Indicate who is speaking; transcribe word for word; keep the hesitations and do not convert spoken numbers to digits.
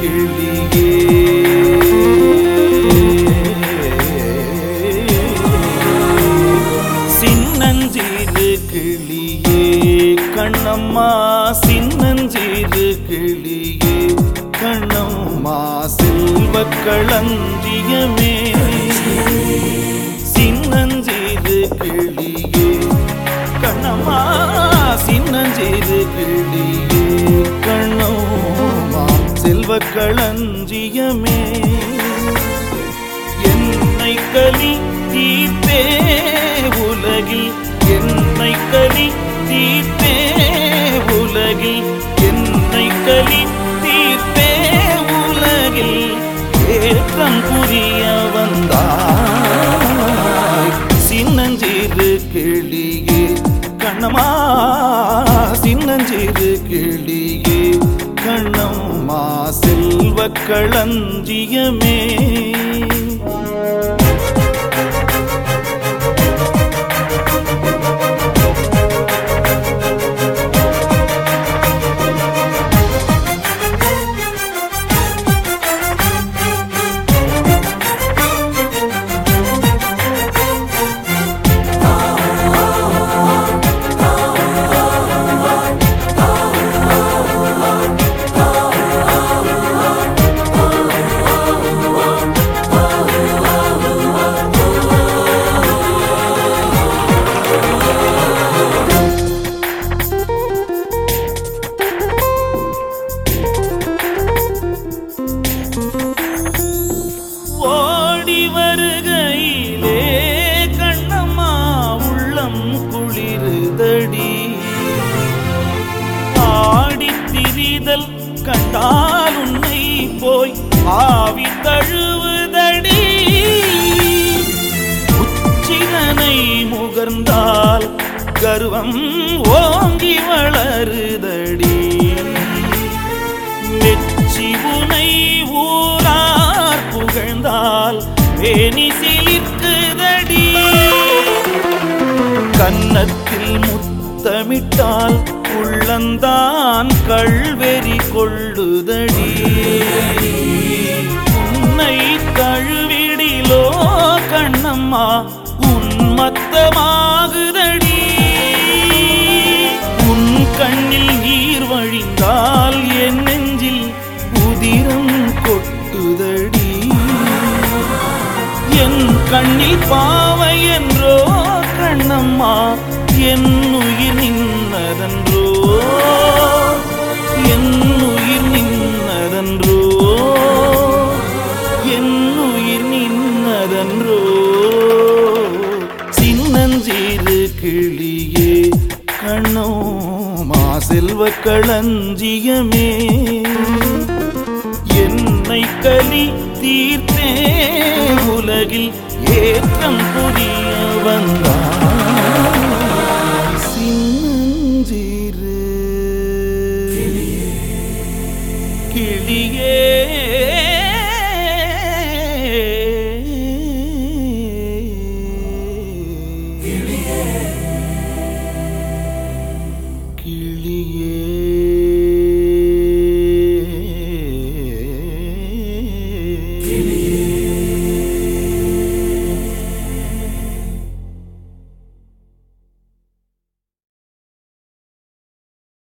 Speaker 1: கிளியே சின்னஞ்சிறு கிளியே கண்ணம்மா சின்னஞ்சிறு கிளியே கண்ணம்மா செல்வக் களஞ்சியமே சின்னஞ்சிறு கிளியே கண்ணம்மா சின்னஞ்சிறு கிளியே கண்ணம்மா செல்வக் களஞ்சியமே என்னை கலி தீர்த்தே உலகில் என்னை கலி தீர்த்தே உலகில் என்னை கலி தீர்த்தே உலகில் ஏற்றம் புரிய வந்தாய் சின்னஞ்சிறு கிளியே கண்ணம்மா சின்னஞ்சிறு கிளியே கண்ணம்மா செல்வக் களஞ்சியமே கண்டால் உன்னை போய் ஆவி தழுவுதடி உச்சிதனை முகர்ந்தால் கர்வம் ஓங்கி வளருதடி மெச்சி உனை ஊரார் புகழ்ந்தால் வேணி சிலிர்க்குதடி கன்னத்தில் முத்தமிட்டால் உள்ளந்தான் கள்வெறி கொள்ளுதடி உன்னை தழுவிடிலோ கண்ணம்மா உன்மத்தமாகுதடி உன் கண்ணில் நீர் வழிந்தால் என் நெஞ்சில் உதிரம் கொட்டுதடி என் கண்ணில் பாவை என்றோ கண்ணம்மா என் உயிர் நின்னதன்றோ என் உயிர் நின்னதன்றோ என் உயிர் நின்னதன்றோ சின்னஞ்சிறு கிளியே கண்ணம்மா செல்வக் களஞ்சியமே என்னை கலி தீர்த்தே உலகில் ஏற்றம் புரிய வந்தாய் சின்னஞ்சிறு கிளியே